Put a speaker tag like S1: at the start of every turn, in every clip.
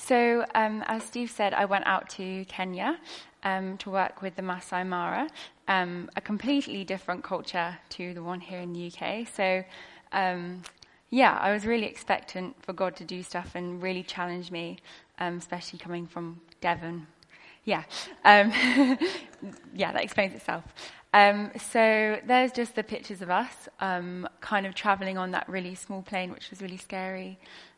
S1: So as Steve said, I went out to Kenya to work with the Masai Mara, a completely different culture to the one here in the UK. So I was really expectant for God to do stuff and really challenge me, especially coming from Devon. Yeah, that explains itself. So there's just the pictures of us kind of traveling on that really small plane, which was really scary.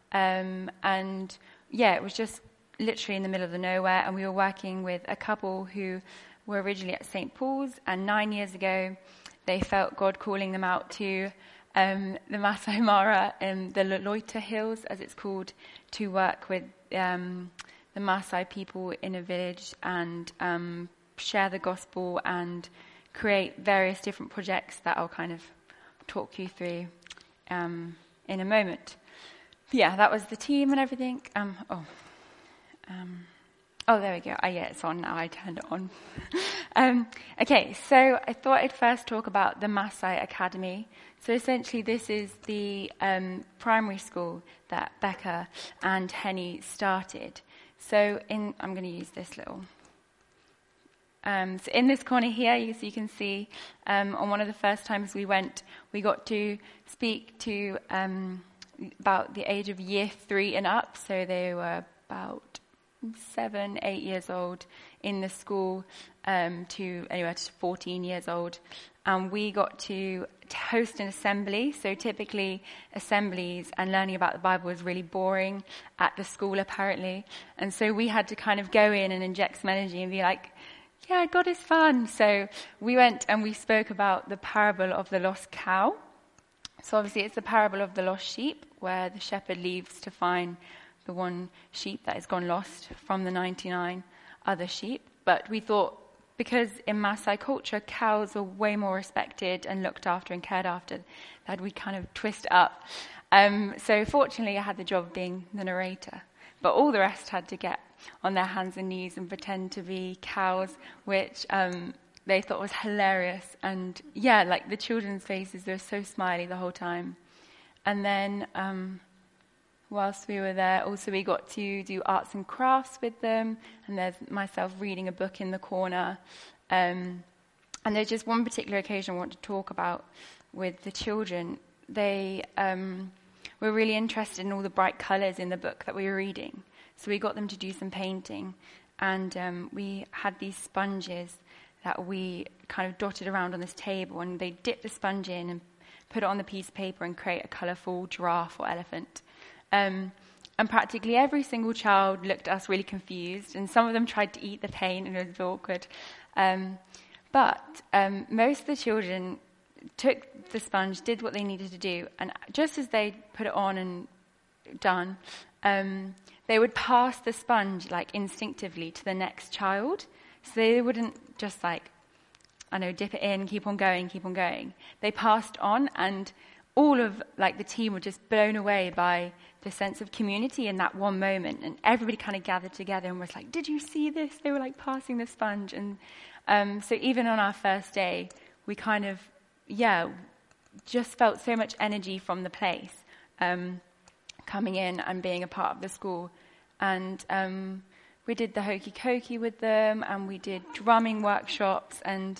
S1: It was just literally in the middle of the nowhere, and we were working with a couple who were originally at St. Paul's, and 9 years ago they felt God calling them out to the Masai Mara in the Loita Hills, as it's called, to work with the Maasai people in a village and share the gospel and create various different projects that I'll kind of talk you through in a moment. Yeah, that was the team and everything. There we go. It's on now. I turned it on. Okay, so I thought I'd first talk about the Maasai Academy. So essentially this is the primary school that Becca and Henny started. So I'm going to use this little... So in this corner here, you can see on one of the first times we went, we got to speak to about the age of year 3 and up. So they were about 7, 8 years old in the school to anywhere to 14 years old. And we got to host an assembly. So typically assemblies and learning about the Bible was really boring at the school apparently. And so we had to kind of go in and inject some energy and be like, yeah, God is fun. So we went and we spoke about the parable of the lost cow. So obviously it's the parable of the lost sheep, where the shepherd leaves to find the one sheep that has gone lost from the 99 other sheep. But we thought, because in Maasai culture, cows are way more respected and looked after and cared after, that we kind of twist it up. So fortunately I had the job of being the narrator. But all the rest had to get on their hands and knees and pretend to be cows, which they thought was hilarious. And like the children's faces, they were so smiley the whole time. And then whilst we were there, also we got to do arts and crafts with them. And there's myself reading a book in the corner. And there's just one particular occasion I want to talk about with the children. They were really interested in all the bright colours in the book that we were reading. So we got them to do some painting, and we had these sponges that we kind of dotted around on this table, and they dipped the sponge in and put it on the piece of paper and create a colourful giraffe or elephant. And practically every single child looked at us really confused, and some of them tried to eat the paint, and it was awkward. But most of the children took the sponge, did what they needed to do, and just as they put it on and done, they would pass the sponge like instinctively to the next child. So they wouldn't just dip it in, keep on going. They passed on, and all of the team were just blown away by the sense of community in that one moment. And everybody kind of gathered together and was like, did you see this? They were passing the sponge. And so even on our first day, we kind of, just felt so much energy from the place. Coming in and being a part of the school. And we did the hokey cokey with them, and we did drumming workshops, and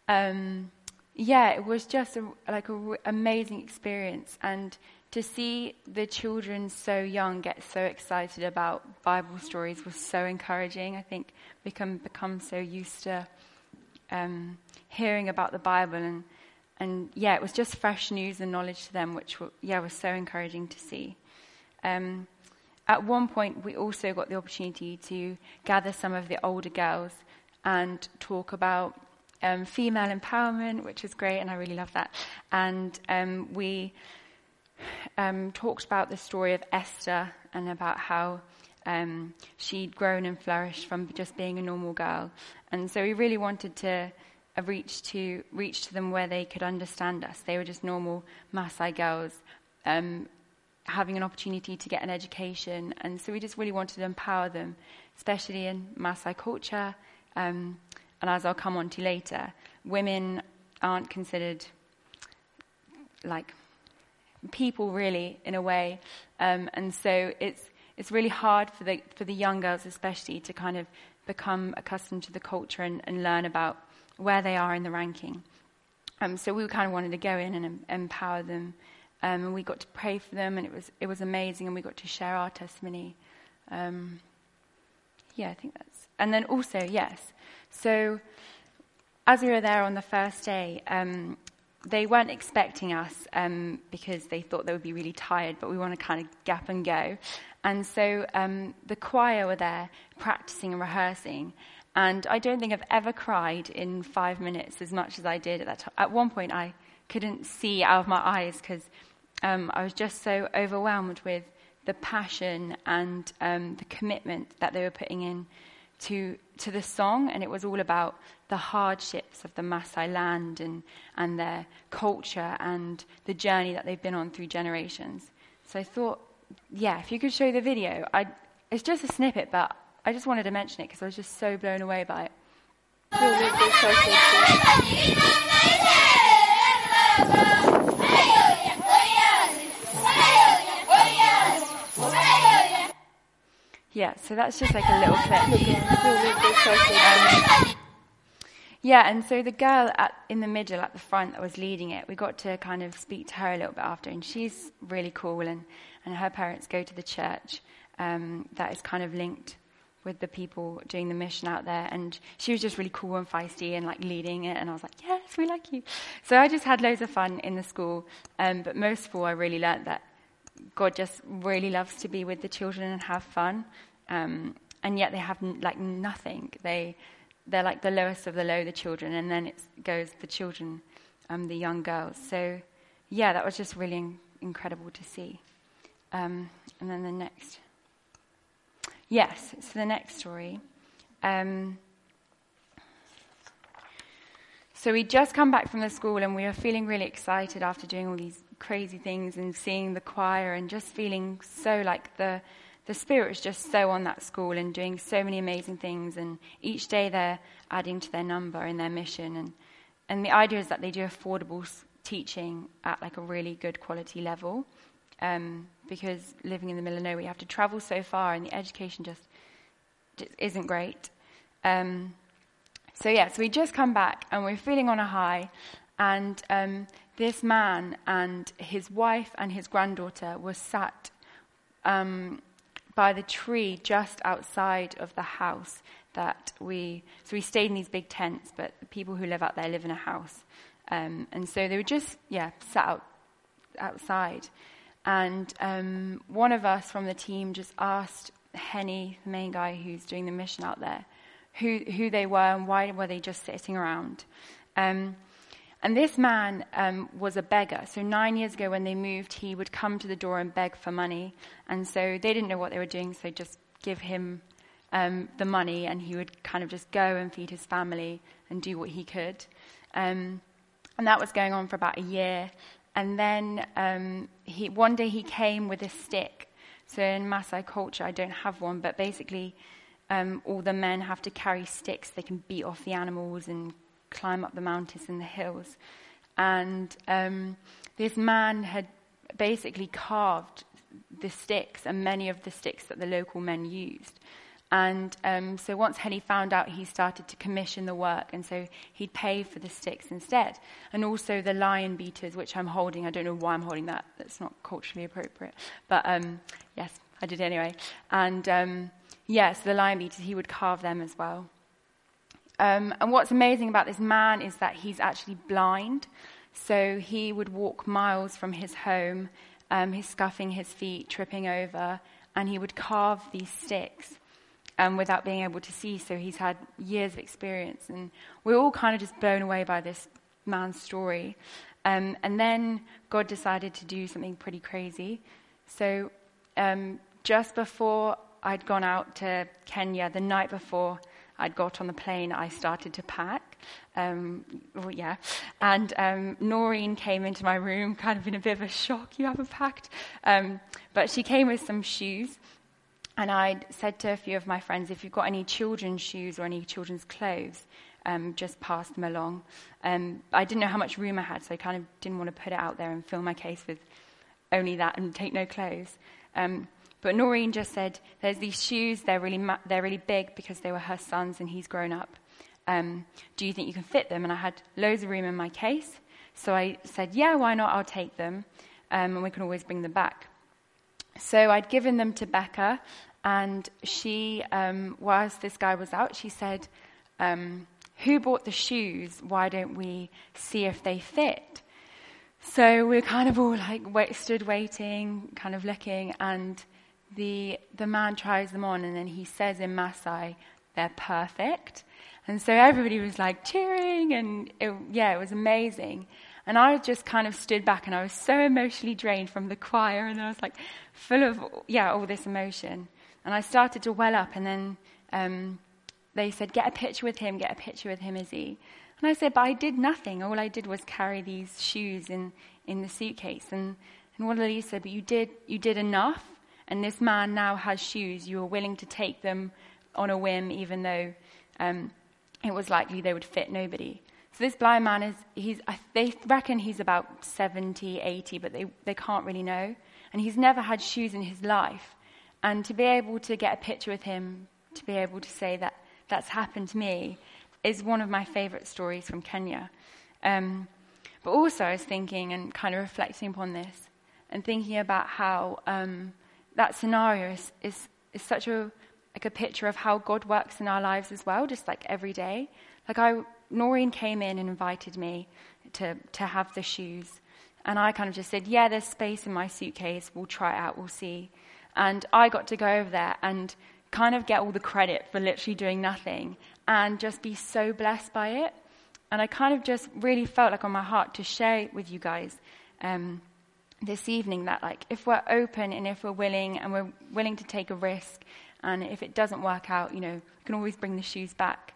S1: it was just an amazing experience. And to see the children so young get so excited about Bible stories was so encouraging. I think we can become so used to hearing about the Bible, and it was just fresh news and knowledge to them, which was so encouraging to see. At one point, we also got the opportunity to gather some of the older girls and talk about female empowerment, which is great, and I really love that. And we talked about the story of Esther and about how she'd grown and flourished from just being a normal girl. And so we really wanted to reach to them where they could understand us. They were just normal Maasai girls having an opportunity to get an education, and so we just really wanted to empower them, especially in Maasai culture, and as I'll come on to later, women aren't considered people really in a way, and so it's really hard for the young girls especially to kind of become accustomed to the culture and learn about where they are in the ranking. So we kind of wanted to go in and empower them, and we got to pray for them, and it was amazing, and we got to share our testimony. I think that's... And then also, yes, so as we were there on the first day, they weren't expecting us because they thought they would be really tired, but we want to kind of gap and go. And so the choir were there practicing and rehearsing, and I don't think I've ever cried in 5 minutes as much as I did at that time. At one point, I couldn't see out of my eyes because I was just so overwhelmed with the passion and the commitment that they were putting in to the song. And it was all about the hardships of the Maasai land and their culture and the journey that they've been on through generations. So I thought, if you could show the video. It's just a snippet, but I just wanted to mention it because I was just so blown away by it. So that's just like a little clip. And so the girl in the middle at the front that was leading it, we got to kind of speak to her a little bit after, and she's really cool, and her parents go to the church that is kind of linked with the people doing the mission out there, and she was just really cool and feisty and like leading it, and I was like, yes, we like you. So I just had loads of fun in the school, but most of all I really learnt that God just really loves to be with the children and have fun, and yet they have like nothing. They're like the lowest of the low, the children, and then it goes the children, the young girls. So that was just really incredible to see. And then the next. Yes, so the next story. So we'd just come back from the school and we were feeling really excited after doing all these crazy things and seeing the choir and just feeling so like the Spirit was just so on that school and doing so many amazing things, and each day they're adding to their number in their mission, and the idea is that they do affordable teaching at like a really good quality level. Because living in the middle of nowhere, you have to travel so far, and the education just isn't great. So we just come back, and we're feeling on a high, and this man and his wife and his granddaughter were sat by the tree just outside of the house that we stayed in these big tents, but the people who live out there live in a house. And so they were just, sat outside. And one of us from the team just asked Henny, the main guy who's doing the mission out there, who they were and why were they just sitting around. And this man was a beggar. So 9 years ago when they moved, he would come to the door and beg for money. And so they didn't know what they were doing, so just give him the money, and he would kind of just go and feed his family and do what he could. And that was going on for about a year. And then one day he came with a stick. So in Maasai culture, I don't have one, but basically all the men have to carry sticks. They can beat off the animals and climb up the mountains and the hills. And this man had basically carved the sticks and many of the sticks that the local men used. And so once Henny found out, he started to commission the work, and so he'd pay for the sticks instead. And also the lion beaters, which I'm holding. I don't know why I'm holding that. That's not culturally appropriate. But yes, I did anyway. And so the lion beaters, he would carve them as well. And what's amazing about this man is that he's actually blind. So he would walk miles from his home, he's scuffing his feet, tripping over, and he would carve these sticks without being able to see. So he's had years of experience. And we're all kind of just blown away by this man's story. And then God decided to do something pretty crazy. So just before I'd gone out to Kenya, the night before I'd got on the plane, I started to pack. And Noreen came into my room kind of in a bit of a shock. You haven't packed? But she came with some shoes. And I said to a few of my friends, if you've got any children's shoes or any children's clothes, just pass them along. I didn't know how much room I had, so I kind of didn't want to put it out there and fill my case with only that and take no clothes. But Noreen just said, there's these shoes, they're really big because they were her son's and he's grown up. Do you think you can fit them? And I had loads of room in my case. So I said, yeah, why not? I'll take them. And we can always bring them back. So I'd given them to Becca, and she, whilst this guy was out, she said, who bought the shoes? Why don't we see if they fit? So we're kind of all like stood waiting, kind of looking, and the man tries them on, and then he says in Maasai, they're perfect. And so everybody was like cheering, and it was amazing. And I just kind of stood back, and I was so emotionally drained from the choir, and I was like full of, all this emotion. And I started to well up, and then they said, get a picture with him, Izzy. And I said, but I did nothing. All I did was carry these shoes in the suitcase. And one of the ladies said, but you did enough, and this man now has shoes. You were willing to take them on a whim, even though it was likely they would fit nobody. So this blind man they reckon he's about 70, 80, but they can't really know. And he's never had shoes in his life. And to be able to get a picture with him, to be able to say that that's happened to me, is one of my favorite stories from Kenya. But also I was thinking and kind of reflecting upon this and thinking about how that scenario is such a picture of how God works in our lives as well, just like every day. Noreen came in and invited me to have the shoes. And I kind of just said, yeah, there's space in my suitcase. We'll try it out. We'll see. And I got to go over there and kind of get all the credit for literally doing nothing and just be so blessed by it. And I kind of just really felt like on my heart to share with you guys this evening that if we're open and if we're willing and we're willing to take a risk, and if it doesn't work out, we can always bring the shoes back.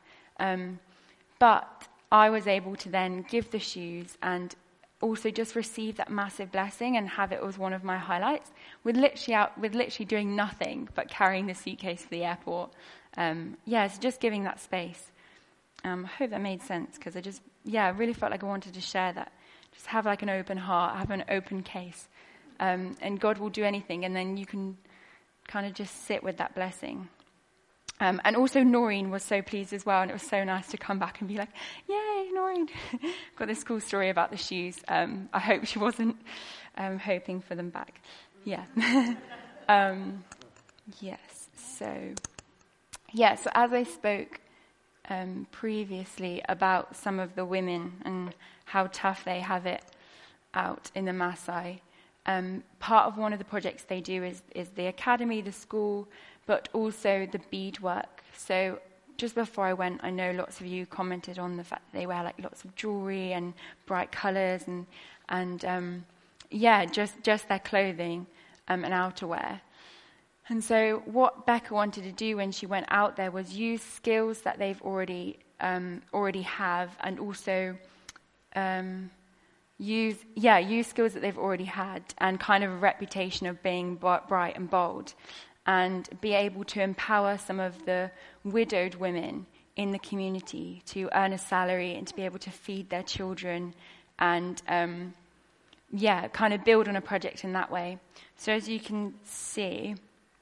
S1: But I was able to then give the shoes and also just receive that massive blessing and have it as one of my highlights with literally doing nothing but carrying the suitcase to the airport. So just giving that space. I hope that made sense, because I really felt like I wanted to share that. Just have an open heart, have an open case, and God will do anything, and then you can kind of just sit with that blessing. And also Noreen was so pleased as well, and it was so nice to come back and be like, yay, Noreen. Got this cool story about the shoes. I hope she wasn't hoping for them back. Yeah. Yes. So as I spoke previously about some of the women and how tough they have it out in the Maasai, part of one of the projects they do is the academy, the school, but also the beadwork. So just before I went, I know lots of you commented on the fact that they wear lots of jewelry and bright colours and just their clothing and outerwear. And so what Becca wanted to do when she went out there was use skills that they've already have, and also use skills that they've already had, and kind of a reputation of being bright and bold, and be able to empower some of the widowed women in the community to earn a salary and to be able to feed their children, and kind of build on a project in that way. So as you can see,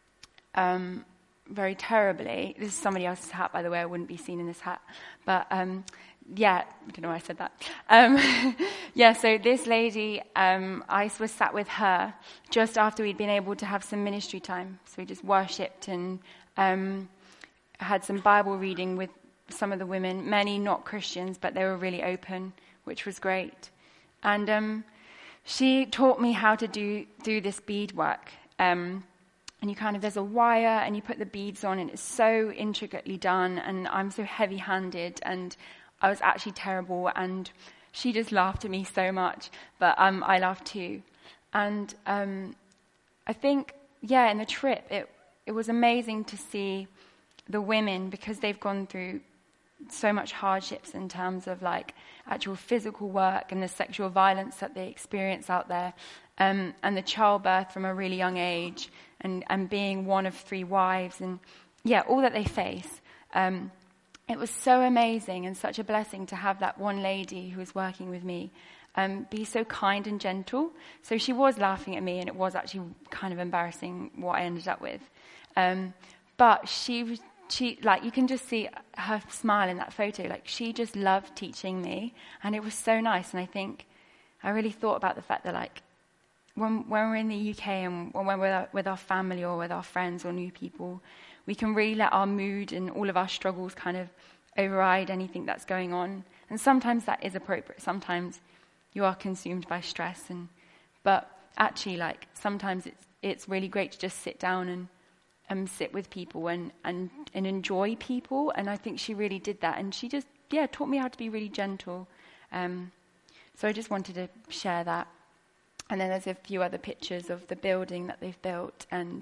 S1: very terribly, this is somebody else's hat, by the way, I wouldn't be seen in this hat, but I don't know why I said that. So this lady, I was sat with her just after we'd been able to have some ministry time. So we just worshipped and had some Bible reading with some of the women, many not Christians, but they were really open, which was great. And she taught me how to do this beadwork. And there's a wire and you put the beads on, and it's so intricately done, and I'm so heavy-handed, and I was actually terrible, and she just laughed at me so much, but I laughed too. And I think, in the trip, it was amazing to see the women, because they've gone through so much hardships in terms of actual physical work and the sexual violence that they experience out there, and the childbirth from a really young age, and being one of 3 wives, and all that they face. It was so amazing and such a blessing to have that one lady who was working with me be so kind and gentle. So she was laughing at me, and it was actually kind of embarrassing what I ended up with. But she, like, you can just see her smile in that photo. Like, she just loved teaching me, and it was so nice. And I think I really thought about the fact that, like, when we're in the UK and when we're with our family or with our friends or new people, we can really let our mood and all of our struggles kind of override anything that's going on. And sometimes that is appropriate. Sometimes you are consumed by stress, but actually, like, sometimes it's really great to just sit down and sit with people and enjoy people. And I think she really did that. And she just, taught me how to be really gentle. So I just wanted to share that. And then there's a few other pictures of the building that they've built. And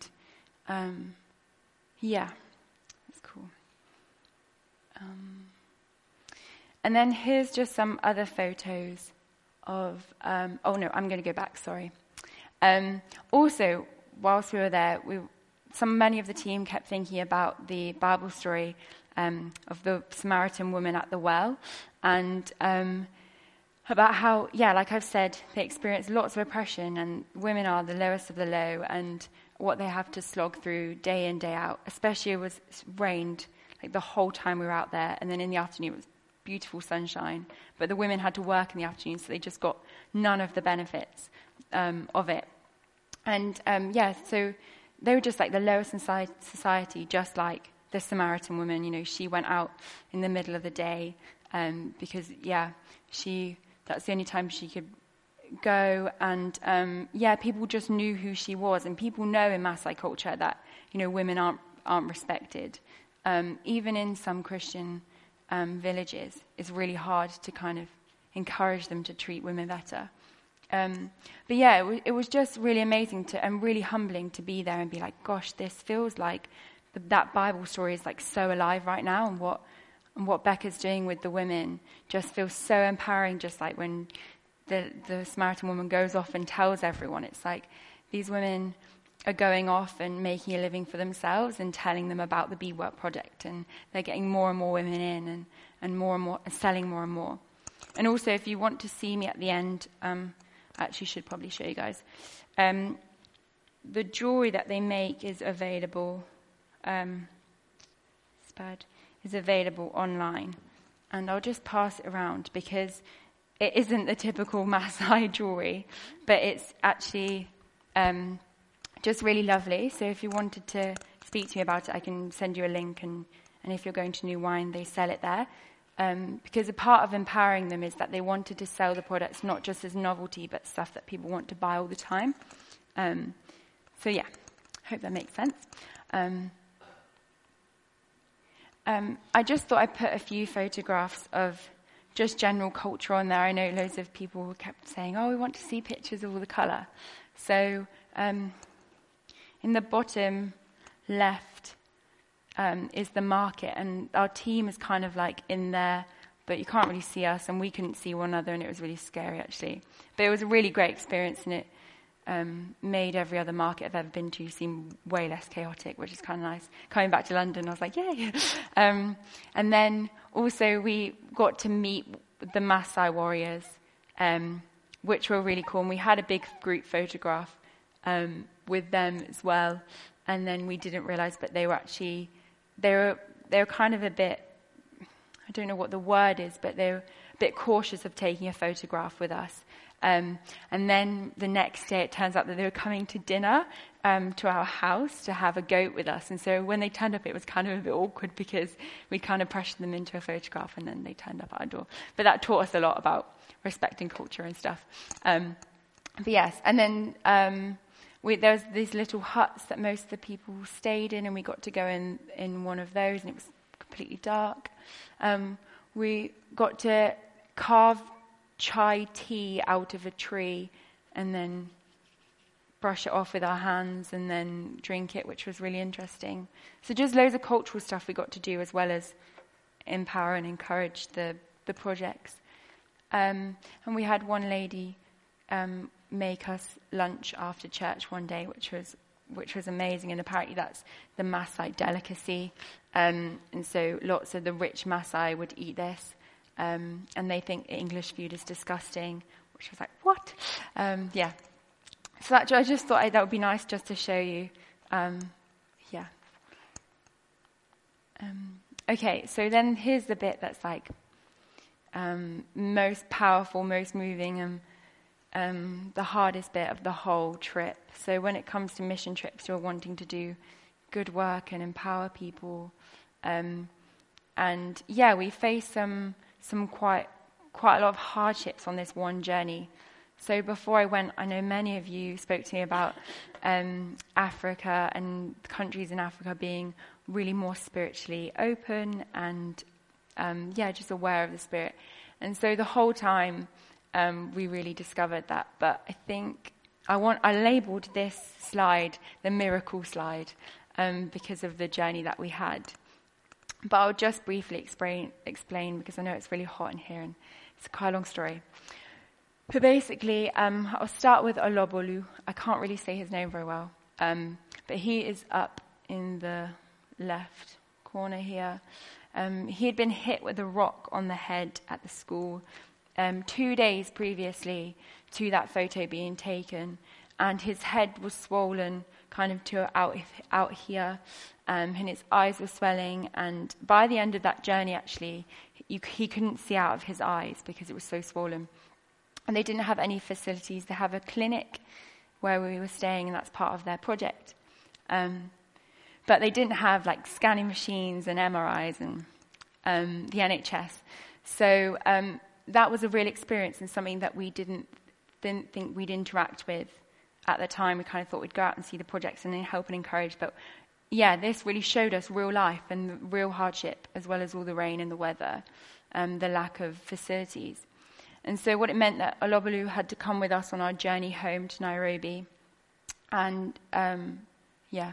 S1: it's cool. And then here's just some other photos of, I'm going to go back, sorry. Also, whilst we were there, many of the team kept thinking about the Bible story of the Samaritan woman at the well, and about how, like I've said, they experience lots of oppression, and women are the lowest of the low, and what they have to slog through day in, day out. Especially it rained like the whole time we were out there, and then in the afternoon it was beautiful sunshine, but the women had to work in the afternoon, so they just got none of the benefits of it. And so they were just like the lowest in society, just like the Samaritan woman. You know, she went out in the middle of the day because that's the only time she could go. And people just knew who she was. And people know in Maasai culture that, you know, women aren't respected. Even in some Christian villages, it's really hard to kind of encourage them to treat women better. It was just really amazing and really humbling to be there and be like, gosh, this feels like that Bible story is like so alive right now, and what Becca's doing with the women just feels so empowering. Just like when the Samaritan woman goes off and tells everyone, it's like these women are going off and making a living for themselves and telling them about the Be Work project, and they're getting more and more women in and more and more, and selling more and more. And also, if you want to see me at the end, I actually should probably show you guys. The jewelry that they make is available. Is available online, and I'll just pass it around because it isn't the typical Maasai jewelry, but it's actually just really lovely. So if you wanted to speak to me about it, I can send you a link, and if you're going to New Wine, they sell it there. Because a part of empowering them is that they wanted to sell the products not just as novelty, but stuff that people want to buy all the time. Hope that makes sense. I just thought I'd put a few photographs of just general culture on there. I know loads of people kept saying, we want to see pictures of all the colour. So in the bottom left is the market, and our team is kind of like in there, but you can't really see us, and we couldn't see one another, and it was really scary actually. But it was a really great experience, and it made every other market I've ever been to seem way less chaotic, which is kind of nice. Coming back to London, I was like, yay! And then also we got to meet the Maasai warriors, which were really cool. And we had a big group photograph with them as well. And then we didn't realize, but they were kind of a bit, I don't know what the word is, but they were a bit cautious of taking a photograph with us. And then the next day, it turns out that they were coming to dinner to our house to have a goat with us. And so when they turned up, it was kind of a bit awkward because we kind of pressured them into a photograph, and then they turned up at our door. But that taught us a lot about respecting culture and stuff. And then there was these little huts that most of the people stayed in, and we got to go in one of those, and it was completely dark. We got to carve chai tea out of a tree and then brush it off with our hands and then drink it, which was really interesting. So just loads of cultural stuff we got to do, as well as empower and encourage the projects. And we had one lady make us lunch after church one day, which was amazing, and apparently that's the Maasai delicacy. And so lots of the rich Maasai would eat this. And they think English food is disgusting, which I was like, what? Yeah. So that, I just thought that would be nice just to show you. Okay, so then here's the bit that's like most powerful, most moving, and the hardest bit of the whole trip. So when it comes to mission trips, you're wanting to do good work and empower people. And yeah, we faced some quite a lot of hardships on this one journey. So before I went, I know many of you spoke to me about Africa and countries in Africa being really more spiritually open and just aware of the Spirit. And so the whole time we really discovered that. But I think I labelled this slide the miracle slide because of the journey that we had. But I'll just briefly explain because I know it's really hot in here and it's quite a long story. But basically, I'll start with Olobolu. I can't really say his name very well, but he is up in the left corner here. He had been hit with a rock on the head at the school 2 days previously to that photo being taken, and his head was swollen kind of to out here, and his eyes were swelling, and by the end of that journey, actually, he couldn't see out of his eyes because it was so swollen. And they didn't have any facilities. They have a clinic where we were staying, and that's part of their project. But they didn't have like scanning machines and MRIs and the NHS. So that was a real experience and something that we didn't think we'd interact with at the time. We kind of thought we'd go out and see the projects and then help and encourage. But yeah, this really showed us real life and real hardship, as well as all the rain and the weather, the lack of facilities. And so what it meant that Olobolu had to come with us on our journey home to Nairobi. And they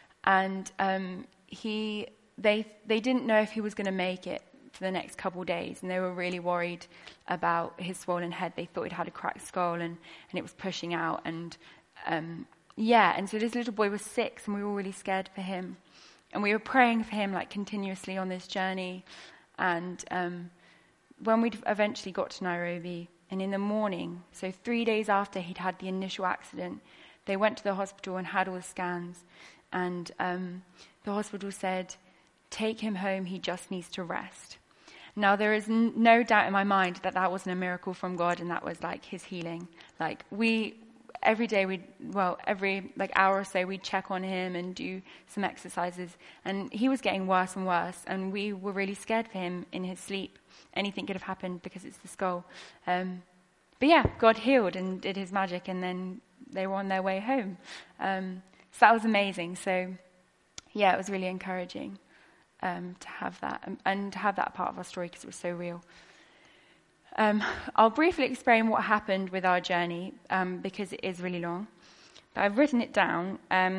S1: didn't know if he was going to make it for the next couple of days, and they were really worried about his swollen head. They thought he'd had a cracked skull and it was pushing out. And so this little boy was 6, and we were really scared for him. And we were praying for him like continuously on this journey. And when we eventually got to Nairobi, and in the morning, so 3 days after he'd had the initial accident, they went to the hospital and had all the scans. And the hospital said, take him home, he just needs to rest. Now, there is no doubt in my mind that that wasn't a miracle from God, and that was like his healing. Like every day every like hour or so, we'd check on him and do some exercises. And he was getting worse and worse, and we were really scared for him in his sleep. Anything could have happened because it's the skull. But yeah, God healed and did his magic, and then they were on their way home. So that was amazing. So yeah, it was really encouraging to have that and to have that part of our story because it was so real. I'll briefly explain what happened with our journey because it is really long. But I've written it down.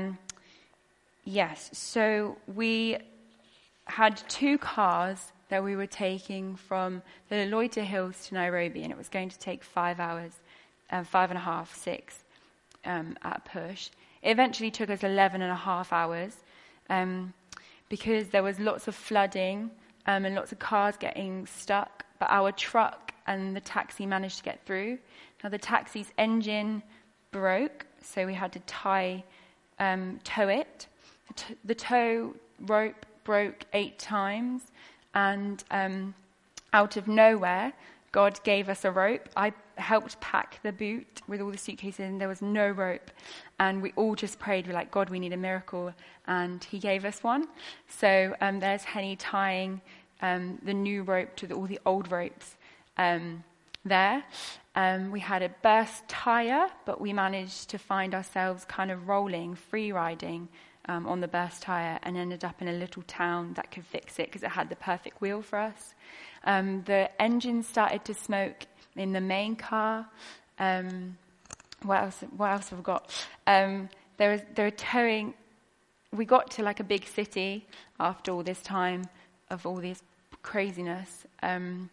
S1: Yes, so we had 2 cars that we were taking from the Loite Hills to Nairobi, and it was going to take 5 hours, 5.5, 6 at a push. It eventually took us 11.5 hours because there was lots of flooding and lots of cars getting stuck, but our truck and the taxi managed to get through. Now the taxi's engine broke, so we had to tow it. The tow rope broke 8 times, and out of nowhere, God gave us a rope. I helped pack the boot with all the suitcases, and there was no rope. And we all just prayed, we're like, God, we need a miracle. And he gave us one. So there's Henny tying the new rope to all the old ropes there. We had a burst tire, but we managed to find ourselves kind of rolling, free riding on the burst tire, and ended up in a little town that could fix it because it had the perfect wheel for us. The engine started to smoke in the main car. What else have we got? They were towing. We got to like a big city after all this time of all this craziness, and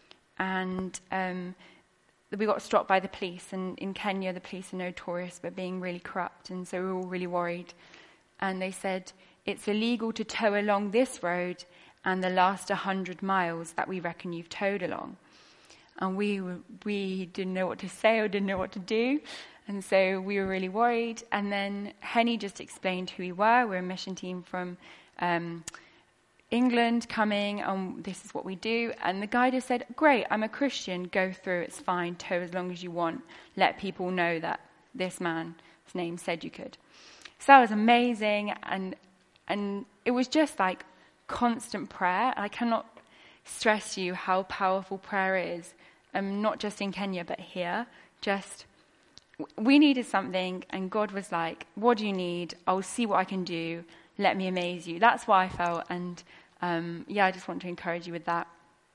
S1: we got stopped by the police. And in Kenya, the police are notorious for being really corrupt, and so we were all really worried. And they said, it's illegal to tow along this road and the last 100 miles that we reckon you've towed along. And we didn't know what to say or didn't know what to do. And so we were really worried. And then Henny just explained who we were. We're a mission team from England coming, and this is what we do. And the guy just said, great, I'm a Christian, go through, it's fine, tow as long as you want. Let people know that this man's name said you could. So that was amazing, and it was just like constant prayer. I cannot stress to you how powerful prayer is, not just in Kenya, but here. Just, we needed something, and God was like, what do you need? I'll see what I can do. Let me amaze you. That's what I felt, and I just want to encourage you with that.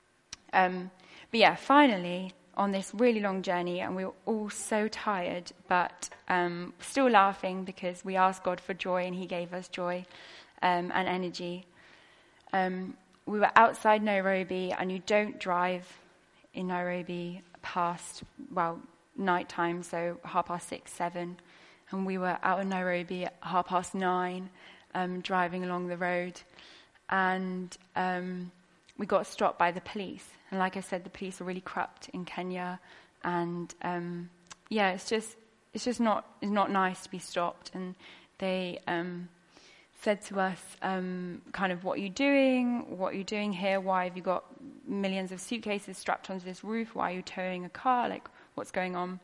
S1: But finally, on this really long journey, and we were all so tired, but still laughing because we asked God for joy, and he gave us joy and energy. We were outside Nairobi, and you don't drive in Nairobi past, nighttime, so 6:30, 7. And we were out in Nairobi at 9:30, driving along the road. And we got stopped by the police. And like I said, the police are really corrupt in Kenya. And it's not nice to be stopped. And they said to us, kind of, what are you doing? What are you doing here? Why have you got millions of suitcases strapped onto this roof? Why are you towing a car? Like, what's going on?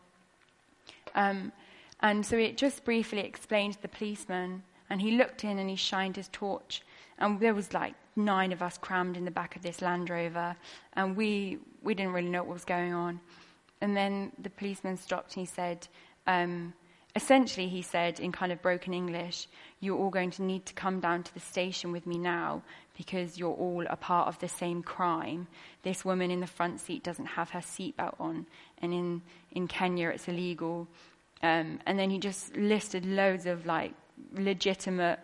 S1: And so it just briefly explained to the policeman, and he looked in and he shined his torch. And there was like 9 of us crammed in the back of this Land Rover, and we didn't really know what was going on. And then the policeman stopped and he said, essentially he said in kind of broken English, you're all going to need to come down to the station with me now because you're all a part of the same crime. This woman in the front seat doesn't have her seatbelt on, and in Kenya it's illegal. And then he just listed loads of like legitimate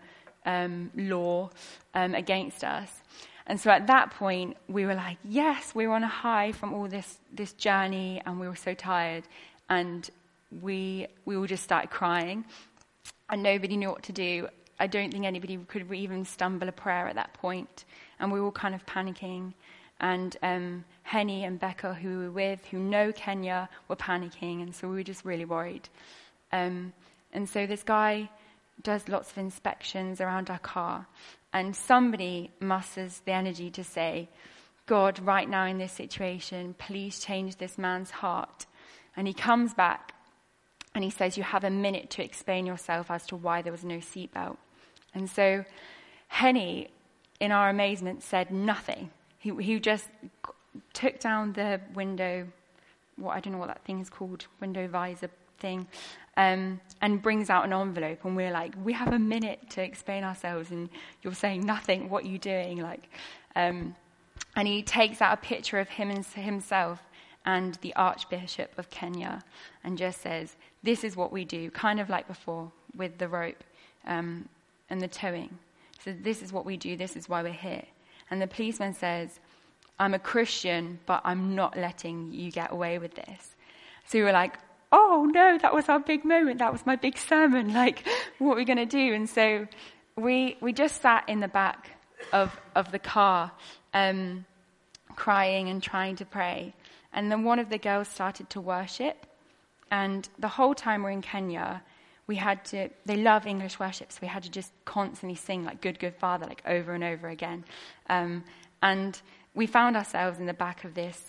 S1: law against us. And so at that point we were like, yes, we were on a high from all this journey, and we were so tired, and we all just started crying, and nobody knew what to do. I don't think anybody could even stumble a prayer at that point, and we were all kind of panicking. And Henny and Becca, who we were with, who know Kenya, were panicking, and so we were just really worried. And so this guy does lots of inspections around our car, and somebody musters the energy to say, God, right now in this situation, please change this man's heart. And he comes back and he says, you have a minute to explain yourself as to why there was no seatbelt. And so Henny, in our amazement, said nothing. He just took down the window, I don't know what that thing is called, window visor thing, and brings out an envelope, and we're like, we have a minute to explain ourselves, and you're saying nothing. What are you doing? And he takes out a picture of himself and the Archbishop of Kenya, and just says, this is what we do, kind of like before with the rope and the towing. So this is what we do. This is why we're here. And the policeman says, I'm a Christian, but I'm not letting you get away with this. So we were like, oh no, that was our big moment. That was my big sermon. Like, what are we going to do? And so we just sat in the back of the car, crying and trying to pray. And then one of the girls started to worship. And the whole time we're in Kenya, they love English worship, so we had to just constantly sing like Good, Good Father, like over and over again. And we found ourselves in the back of this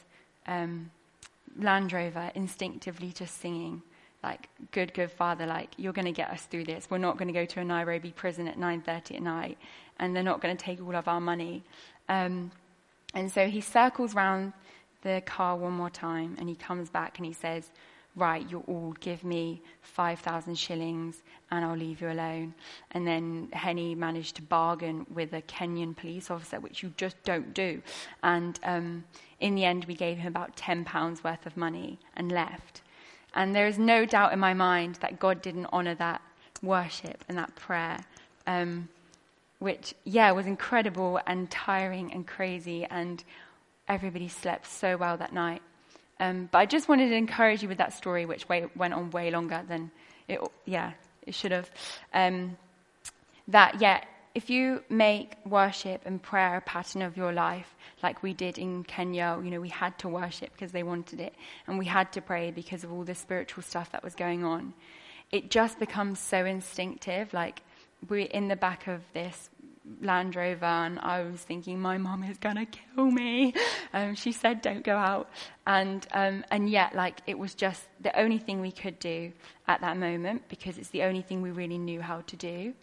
S1: Land Rover instinctively just singing like Good, Good Father, like you're going to get us through this. We're not going to go to a Nairobi prison at 9:30 at night, and they're not going to take all of our money. And so he circles round the car one more time, and he comes back and he says, right, you'll all give me 5,000 shillings and I'll leave you alone. And then Henny managed to bargain with a Kenyan police officer, which you just don't do. And in the end, we gave him about £10 worth of money and left. And there is no doubt in my mind that God didn't honour that worship and that prayer, which, was incredible and tiring and crazy, and everybody slept so well that night. But I just wanted to encourage you with that story, which went on way longer than it should have. if you make worship and prayer a pattern of your life, like we did in Kenya, we had to worship because they wanted it, and we had to pray because of all the spiritual stuff that was going on. It just becomes so instinctive. Like, we're in the back of this Land Rover, and I was thinking, my mom is gonna kill me. She said, don't go out. And yet, like, it was just the only thing we could do at that moment, because it's the only thing we really knew how to do.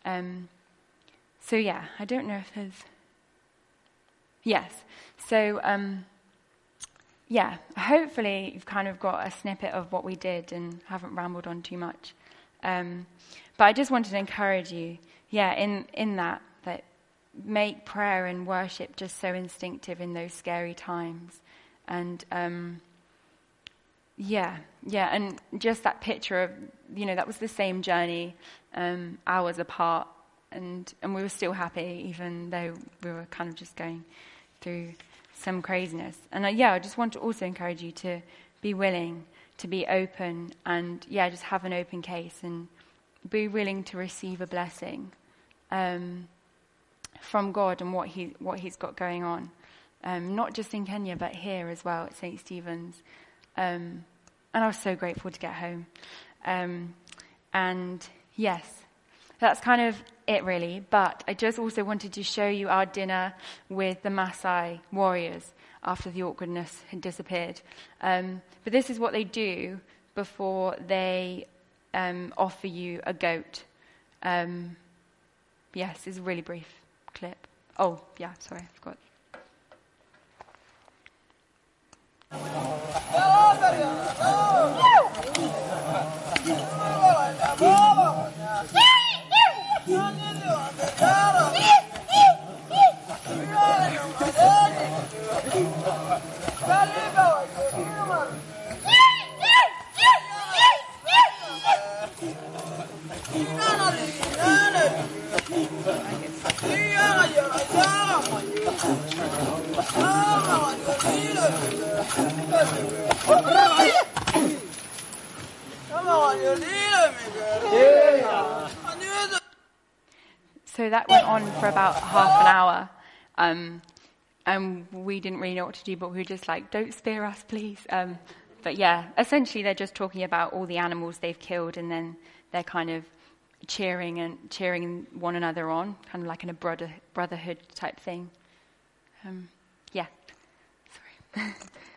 S1: So yeah, I don't know if there's... Yes. So, yeah, hopefully you've kind of got a snippet of what we did and haven't rambled on too much. But I just wanted to encourage you, in that make prayer and worship just so instinctive in those scary times. And, and just that picture of, that was the same journey, hours apart, and we were still happy, even though we were kind of just going through some craziness. And I just want to also encourage you to be willing, to be open, and just have an open case and be willing to receive a blessing from God and what He's got going on, not just in Kenya but here as well at St. Stephen's. And I was so grateful to get home. And yes, that's kind of it really. But I just also wanted to show you our dinner with the Maasai warriors after the awkwardness had disappeared. But this is what they do before they offer you a goat. Yes, it's a really brief clip. Oh, yeah, sorry, I forgot. So that went on for about half an hour, and we didn't really know what to do, but we were just like, don't spear us, please. But yeah, essentially they're just talking about all the animals they've killed, and then they're kind of cheering one another on, kind of like in a brotherhood type thing. Yeah, sorry.